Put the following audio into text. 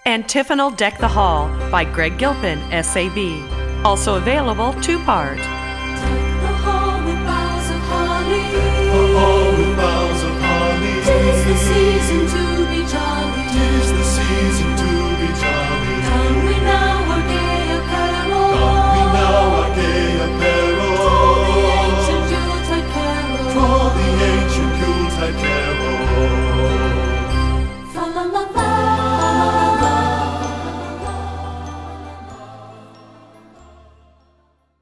Antiphonal Deck the Hall by Greg Gilpin, SAB. Also available 2-part. Deck the hall with boughs of holly. A hall with boughs of holly. 'Tis the season to be jolly.